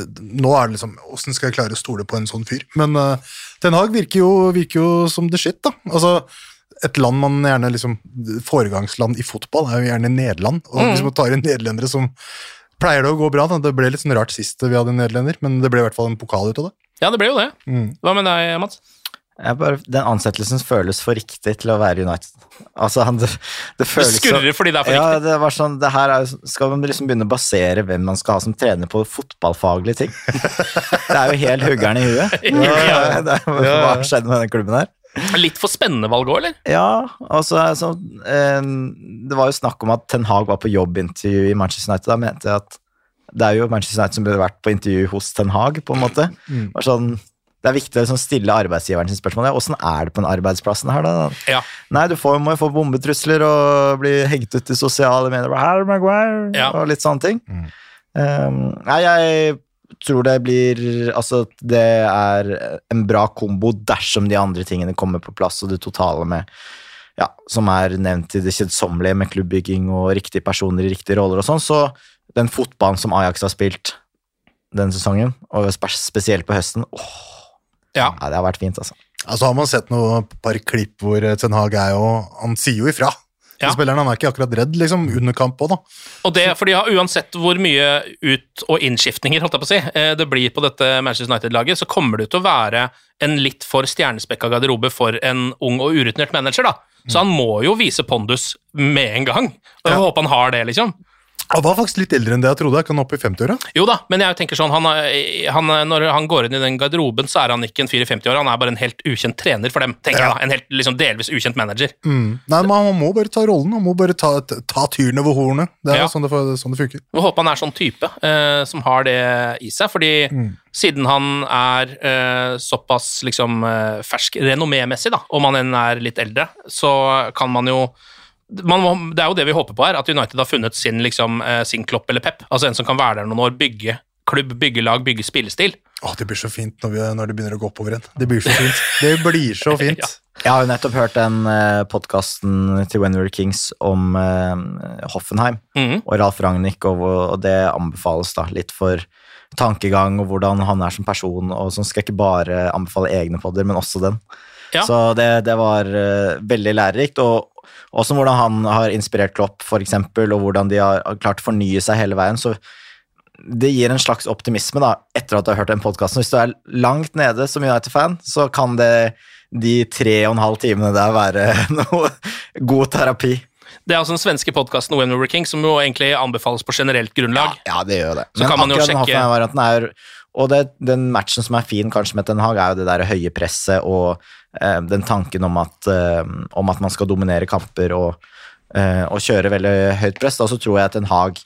Nå er det liksom, hvordan skal jeg klare å stole på en sånn fyr? Men uh, Ten Hag virker jo, virker jo som the shit, da. Altså, et land man gjerne liksom, foregangsland i fotball er jo gjerne Nederland, og mm. hvis man tar inn nederlendere som pleier det å gå bra, da. Det ble litt sånn rart sist vi hadde en nederlender, men det ble i hvert fall en pokal ut av det. Ja, det ble jo det. Mm. Hva med deg, Mats? Jeg bare, den ansettelsen føles for riktig til å være United. Altså, han, det, det føles det skurrer så, fordi det er for ja, riktig. Det var sånn, det her er, skal man liksom begynne å basere hvem man skal ha som trener på fotballfaglige ting. Det er jo helt huggeren i huet. Ja. Det er, hva har skjedd med denne klubben her? Litt for spennende valg også, eller? Ja, altså, altså eh, det var jo snakk om at Ten Hag var på jobbintervju i Manchester United. Da mente jeg at det er jo Manchester United som burde vært på intervju hos Ten Hag, på en måte. Mm. Var sånn, det er viktig å liksom stille arbeidsgiveren sin spørsmål. Hvordan er det på en arbeidsplassen her, da? Ja. Nei, du får, må jo få bombetrusler og bli hengt ut i sosiale medier, Harry Maguire, ja. og litt sånne ting. Mm. Um, nei, jeg tror det blir, altså, det er en bra kombo dersom de andre tingene kommer på plass, og det totale med, ja, som er nevnt i det kjedsommelige med klubbbygging og riktige personer i riktige roller og sånn, så den fotballen som Ajax har spilt denne sesongen, og spesielt på høsten, åh, Ja. ja, det har vært fint, altså. Altså har man sett noen par klipp hvor Ten Hag er jo, han sier jo ifra. Ja. Spilleren, han er ikke akkurat redd, liksom, under kamp også, da. Og det, fordi ja, uansett hvor mye ut- og innskiftninger, holdt jeg på å si, det blir på dette Manchester United-laget, så kommer det til å være en litt for stjernespekka garderobe for en ung og urutinert manager, da. Så han må jo vise pondus med en gang, og jeg Ja. håper han har det, liksom. Han var faktisk litt eldre enn det jeg trodde, jeg kan opp i femti-åra. Jo da, men jeg tenker sånn, han, han, når han går inn i den garderoben, så er han ikke en fire-femti år, han er bare en helt ukjent trener for dem, tenker Ja. jeg da, en helt liksom, delvis ukjent manager. Mm. Nei, men han må bare ta rollen, han må bare ta, ta tyren over hornet. Det er Ja. jo sånn det, sånn det funker. Jeg håper han er sånn type eh, som har det i seg, fordi Mm. siden han er eh, såpass liksom, eh, fersk renommémessig, da, om han enn er litt eldre, så kan man jo man må, det er jo det vi håper på her, at United har funnet sin, liksom, eh, sin klopp eller pep, altså en som kan være der noen år, bygge klubb, bygge lag, bygge spillestil. Åh, det blir så fint når, vi, når det begynner å gå oppover igjen. Det blir så fint. Det blir så fint. Ja. Jeg har jo nettopp hørt den uh, podcasten til When We Were Kings om uh, Hoffenheim Mhm. og Ralf Rangnick, og, og det anbefales da litt for tankegang og hvordan han er som person, og sånn skal jeg ikke bare anbefale egne podder, men også den. Ja. Så det, det var uh, veldig lærerikt, og også hvordan han har inspirert Klopp, for eksempel, og hvordan de har klart å fornye seg hele veien, så det gir en slags optimisme da, etter at du har hørt den podcasten. Hvis du er langt nede som United-fan, så kan det de tre og en halv timene der være noe god terapi. Det er altså den svenske podcasten When We Were King, som jo egentlig anbefales på generelt grunnlag. Ja, det gjør det. Så Men kan man jo akkurat den sjekke- Hoffenheim-varianten er, og det, den matchen som er fin kanskje med Ten Hag, er jo det der høye presset, og eh, den tanken om at, eh, om at man skal dominere kamper, og, eh, og kjøre veldig høyt press. Da så tror jeg at Ten Hag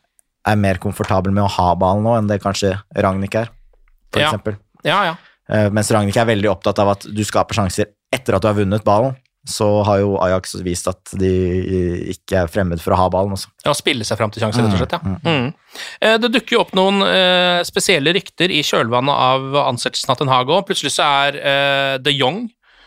er mer komfortabel med å ha ballen nå, enn det kanskje Rangnick er, for Ja. eksempel. Ja, ja. Eh, mens Rangnick er veldig opptatt av at du skaper sjanser etter at du har vunnet ballen, så har jo Ajax vist at de ikke er fremmed for å ha ballen også. Ja, spille seg frem til sjanser, rett og slett, ja. Mm. Eh, Det dukker jo opp noen eh, spesielle rykter i kjølvannet av ansettelsen av Ten Hag også. Plutselig så er eh, De Jong,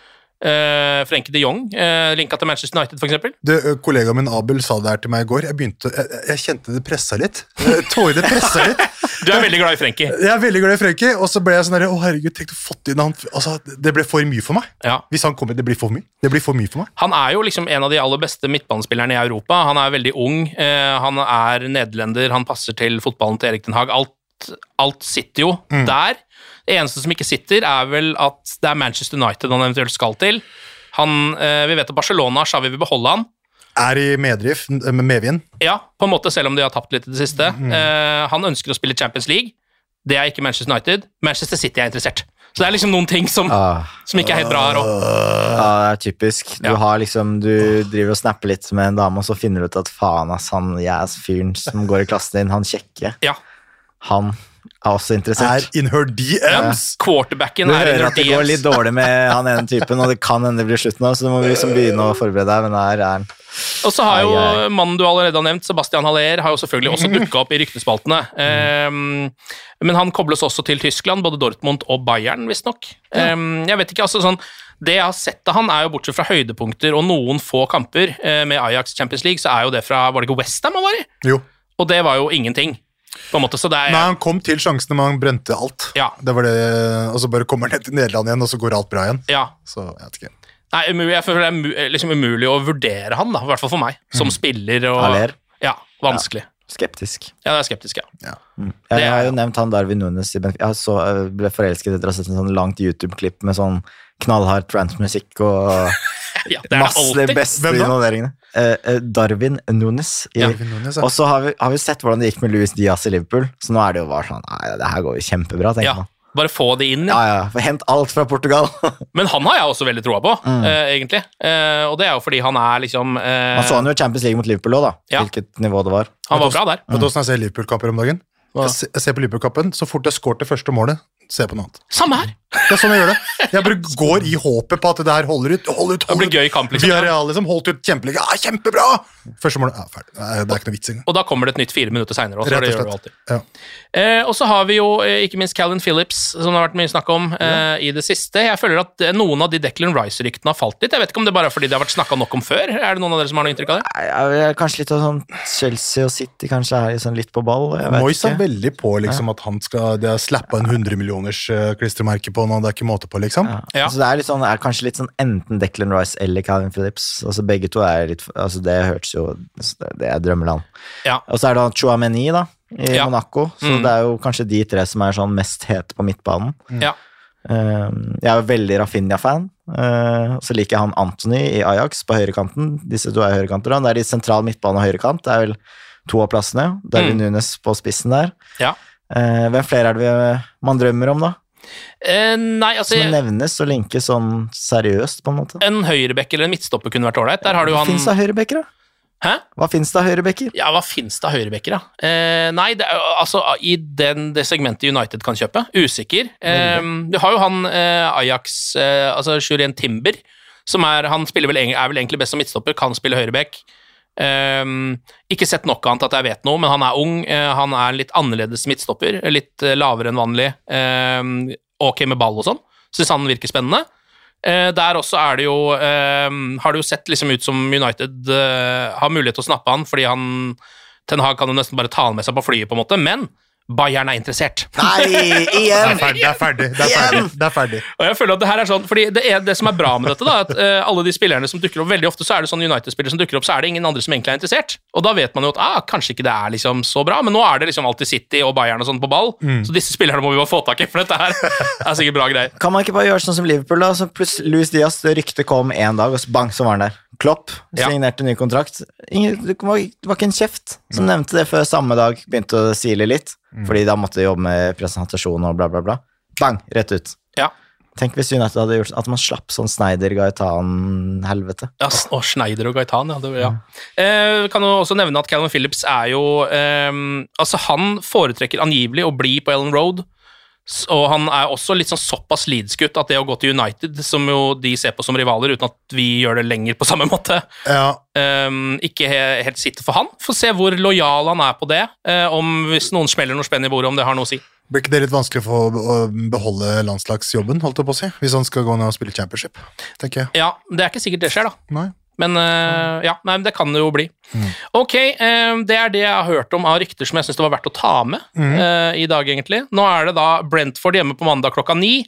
eh, Frenkie De Jong, eh, linket til Manchester United, for eksempel. Det, ø, kollegaen min Abel sa det her til meg i går. Jeg begynte, jeg, jeg kjente det pressa litt. Eh, Tårene pressa litt. Du er veldig glad i Frenkie. Jeg er veldig glad i Frenkie, og så ble jeg sånn der, å herregud, tenk å fått inn han. Altså, det ble for mye for meg. Ja. Hvis han kommer, det blir for mye. Det blir for mye for meg. Han er jo liksom en av de aller beste midtbanespillerne i Europa. Han er veldig ung, eh, han er nederlender, han passer til fotballen til Erik Ten Hag. Alt, alt sitter jo Mm. der. Det eneste som ikke sitter, er vel at det er Manchester United han eventuelt skal til. Han, eh, vi vet at Barcelona, Xavi vil beholde han. Er i medrift med medvind. Ja, på en måte, selv om de har tapt litt i det siste. Mm. Eh, han ønsker å spille Champions League. Det er ikke Manchester United. Manchester City er interessert. Så det er liksom noen ting som, Ah, som ikke er helt bra her også. ja, det er typisk. Du Ja. har liksom, du driver og snapper litt med en dame, og så finner du ut at faen, ass, han jæs fyren som går i klassen din, han kjekke, Ja. han er også interessert. Er in her D Ms. Quarterbacken Du er hører under at det D går Ms. litt dårlig med han ene typen, og det kan hende det blir slutt nå, så du må liksom begynne å forberede deg, men her er han. Og så har jo Ai, ai. mannen du allerede har nevnt, Sebastian Haller, har jo selvfølgelig også dukket opp i ryktespaltene. Um, men han kobles også til Tyskland, både Dortmund og Bayern, visstnok. Um, jeg vet ikke, altså sånn, det jeg har sett av han er jo bortsett fra høydepunkter og noen få kamper eh, med Ajax Champions League, så er jo det fra, var det ikke West Ham han var i? Jo. Og det var jo ingenting, på en måte, så det er... Nei, han kom til sjansene, men han brente alt. Ja. Det var det, og så bare kommer han ned til Nederland igjen, og så går alt bra igjen. Ja. Så, jeg vet ikke. Nei, umulig, jeg føler det er mu- liksom umulig å vurdere han, da, i hvert fall for meg, som spiller og... Haller. Ja, vanskelig. Skeptisk. Ja, det er skeptisk, ja. Ja. Mm. Det Jeg er- har jo nevnt han Darwin Nunes i Benfica. Jeg så, jeg ble forelsket etter å ha sett en sånn langt YouTube-klipp med sånn knallhard trance-musikk og Ja, det er masse alltid. beste Hvem da? involveringene. Eh, eh, Darwin Nunes. I, Ja. Darwin Nunes, ja. Og så har vi, har vi sett hvordan det gikk med Luis Diaz i Liverpool, så nå er det jo bare sånn, nei, det her går jo kjempebra, tenker Ja, man. bare få det inn, ja. Ja, ja, for hent alt fra Portugal. Men han har jeg også veldig troa på, eh, egentlig. Eh, og det er jo fordi han er liksom eh, Man så han jo i Champions League mot Liverpool også, da, Ja. hvilket nivå det var. Han var bra der. Vet du hvordan jeg ser Liverpool-kamper om dagen? Hva? Jeg ser, jeg ser på Liverpool-kampen, så fort jeg skåret det første målet, ser jeg på noe annet. Samme her. Det er sånn jeg gjør det. Jeg bare går i håpet på at det her holder ut, holder ut, Det holder blir ut. gøy kamp, liksom. Villarreal liksom, holdt ut kjempelenge. Ja, kjempebra! Første målet, ja, ferdig. Nei, det er ikke noe vits engang. Og da kommer det et nytt fire minutter seinere. Rett og Det gjør det slett. alltid. Ja. Eh, og så har vi jo eh, ikke minst Calvin Phillips, som det har vært mye snakk om eh, i det siste. Jeg føler at eh, noen av de Declan Rice-ryktene har falt litt. Jeg vet ikke om det bare er fordi det har vært snakka nok om før. Er det noen av dere som har noe inntrykk av det? Nei, jeg er kanskje litt av sånn Chelsea og City kanskje er sånn litt på ball, jeg vet Moyes er ikke. veldig på liksom, at han skal, de har slappa en hundre millioners uh, klistremerke på nå, det er ikke måte på, liksom. Ja. Ja. Så det er, litt sånn, er kanskje litt sånn enten Declan Rice eller Calvin Phillips. Altså begge to er litt altså Det hørtes jo Det er drømmeland. Ja. Og så er det han Chouameni da i Ja. Monaco, så Mm. det er jo kanskje de tre som er sånn mest hete på midtbanen. Ja. Um, jeg er jo veldig Rafinha-fan. Uh, så liker jeg han Anthony i Ajax på høyrekanten. Disse to er høyrekanter. Da. Det er i sentral midtbane og høyrekant. Det er vel to av plassene. Darwin Mm. Nunes på spissen der. Ja. Uh, hvem flere er det vi, man drømmer om, da? Eh, nei, altså Som nevnes og linkes sånn seriøst, på en måte. En høyrebekk eller en midtstopper kunne vært ålreit. Der har du jo Hva han finnes det av høyrebekker, da? Hæ? Hva finnes det av høyrebekker? Ja, hva finnes det av høyrebekker, da? Eh, nei, det er, jo- altså, i den, det segmentet United kan kjøpe. Usikker. Eh, du har jo han eh, Ajax, eh, altså Jurien Timber, som er Han spiller vel, eng- er vel egentlig best som midtstopper, kan spille høyrebekk. Eh, ikke sett nok annet at jeg vet noe, men han er ung. Eh, han er litt annerledes midtstopper, litt eh, lavere enn vanlig. Eh, ok med ball og sånn. Syns han virker spennende. Eh, der også er det jo eh, har det jo sett liksom ut som United eh, har mulighet til å snappe han, fordi han Ten Hag kan jo nesten bare ta han med seg på flyet, på en måte, men Bayern er interessert. Nei, Det igjen! er ferdig, det er ferdig. Det er ferdig, det er ferdig. Og jeg føler at det her er sånn, fordi det, er det som er bra med dette, da, at eh, alle de spillerne som dukker opp, veldig ofte så er det sånn United-spillere som dukker opp, så er det ingen andre som egentlig er interessert. Og da vet man jo at ah, kanskje ikke det er liksom så bra, men nå er det liksom alltid City og Bayern og sånn på ball, så disse spillerne må vi bare få tak i, for dette her er sikkert bra greier. Kan man ikke bare gjøre sånn som Liverpool, da? Så plutselig Luis Diaz, det ryktet kom en dag, og så bang, så var han der. Klopp Ja. signerte ny kontrakt. Ingen, det var, det var ikke en kjeft som nevnte det før samme dag begynte å sile litt, fordi da måtte de jobbe med presentasjon og bla, bla, bla. Bang, rett ut. Ja. Tenk hvis United hadde gjort at man slapp sånn Snyder, Gaetan, helvete. Ja, s- og Schneider og Gaetan, ja. Det, ja. Eh, kan jo også nevne at Calvin Phillips er jo eh, Altså, han foretrekker angivelig å bli på Ellen Road, s- og han er også litt sånn såpass lidskutt at det å gå til United, som jo de ser på som rivaler, uten at vi gjør det lenger på samme måte, Ja, eh, ikke he helt sitter for han. Få se hvor lojal han er på det, eh, om hvis noen smeller noe spenn i bordet, om det har noe å si. blir ikke det litt vanskelig for å å beholde landslagsjobben, holdt jeg på å si, hvis han skal gå ned og spille championship, tenker jeg. Ja, det er ikke sikkert det skjer, da. Nei. Men eh, ja, nei, det kan det jo bli. Ok, eh, det er det jeg har hørt om av rykter som jeg synes det var verdt å ta med eh, i dag, egentlig. Nå er det da Brentford hjemme på mandag klokka ni.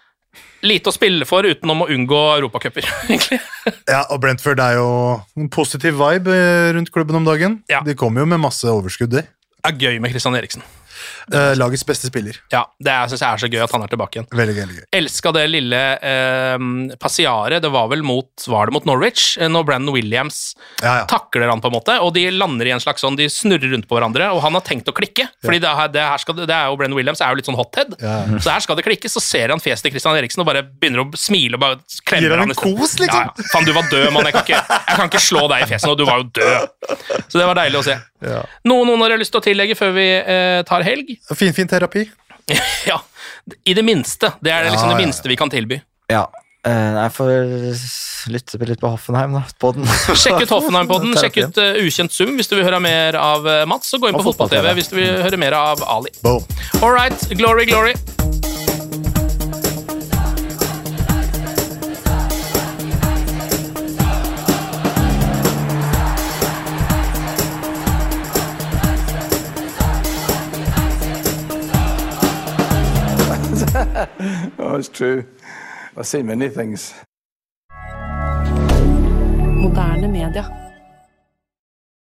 Lite å spille for utenom å unngå europacuper, egentlig. Ja, og Brentford er jo en positiv vibe eh, rundt klubben om dagen. Ja. De kommer jo med masse overskudd, de. Det er gøy med Christian Eriksen. Eh, lagets beste spiller. Ja, det er- synes jeg er så gøy at han er tilbake igjen. Veldig, veldig gøy. Elska det lille eh, passiaret, det var vel mot, var det mot Norwich, eh, når Brandon Williams Ja, ja. takler han på en måte, og de lander i en slags sånn, de snurrer rundt på hverandre, og han har tenkt å klikke, fordi det, her, det, her skal, det er jo Brandon Williams er jo litt sånn hothead, Ja. så her skal det klikke, så ser han fjeset til Christian Eriksen og bare begynner å smile og bare klemmer Gir han en i stedet. kos, liksom? Ja, ja. Faen, du var død, mann, jeg kan, ikke, jeg kan ikke slå deg i fjeset nå, du var jo død. Så det var deilig å se. Ja. Noen, noen har lyst til å tillegge før vi eh, tar helg? helg. Fin, fin terapi. Ja, i det minste. Det er liksom Ja, det ja. minste vi kan tilby. Ja. Uh, jeg får lytte litt på Hoffenheim, da. På den. Sjekk ut Hoffenheim-podden, sjekk ut uh, Ukjent Zoom hvis du vil høre mer av uh, Mats, og gå inn på Og Fotball-T V fotball-T V. hvis du vil høre mer av Ali. Boom. All right, glory, glory. Oh, it's true. I've seen many things. Moderne media.